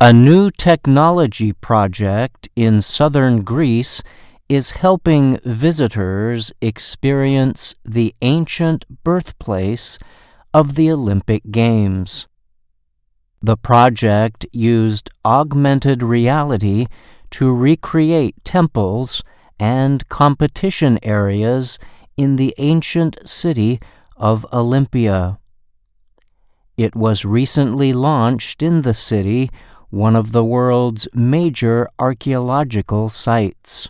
A new technology project in southern Greece is helping visitors experience the ancient birthplace of the Olympic Games. The project used augmented reality to recreate temples and competition areas in the ancient city of Olympia. It was recently launched in the city, one of the world's major archaeological sites.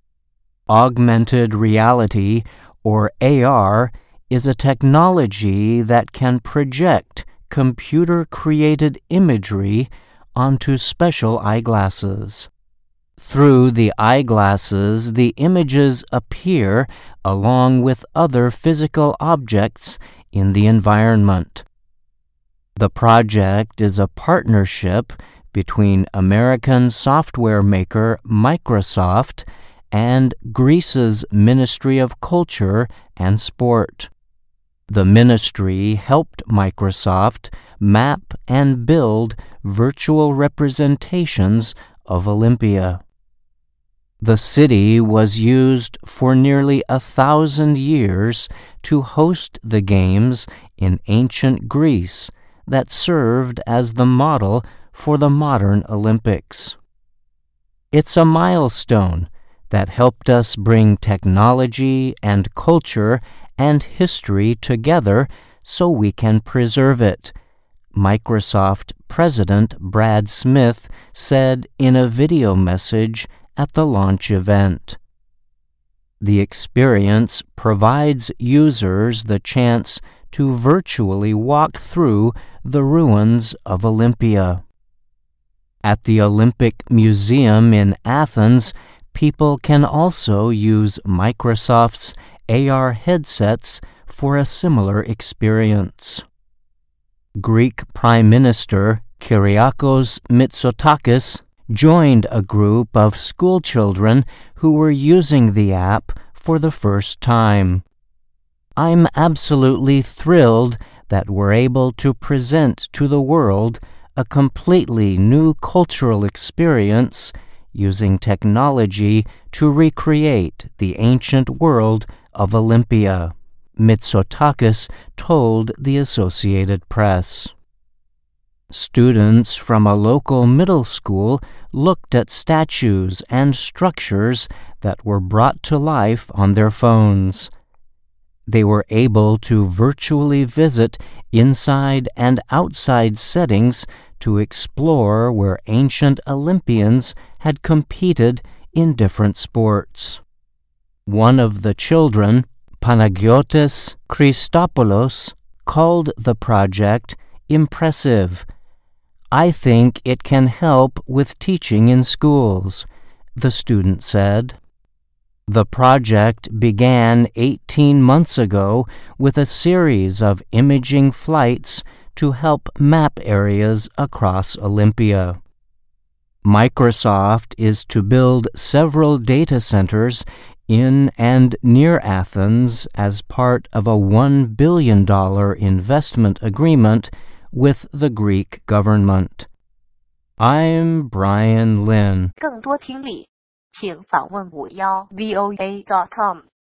Augmented reality, or AR, is a technology that can project computer-created imagery onto special eyeglasses. Through the eyeglasses, the images appear along with other physical objects in the environment. The project is a partnership between American software maker Microsoft and Greece's Ministry of Culture and Sport. The ministry helped Microsoft map and build virtual representations of Olympia. The city was used for nearly 1,000 years to host the games in ancient Greece that served as the model for the modern Olympics. It's a milestone that helped us bring technology and culture and history together so we can preserve it, Microsoft President Brad Smith said in a video message at the launch event. The experience provides users the chance to virtually walk through the ruins of Olympia. At the Olympic Museum in Athens, people can also use Microsoft's AR headsets for a similar experience. Greek Prime Minister Kyriakos Mitsotakis joined a group of schoolchildren who were using the app for the first time. "I'm absolutely thrilled that we're able to present to the world a completely new cultural experience using technology to recreate the ancient world of Olympia," Mitsotakis told the Associated Press. Students from a local middle school looked at statues and structures that were brought to life on their phones. They were able to virtually visit inside and outside settings to explore where ancient Olympians had competed in different sports. One of the children, Panagiotis Christopoulos, called the project impressive. "I think it can help with teaching in schools," the student said. The project began 18 months ago with a series of imaging flights to help map areas across Olympia. Microsoft is to build several data centers in and near Athens as part of a $1 billion investment agreement with the Greek government. I'm Brian Lynn. 更多听力，请访问51voa.com。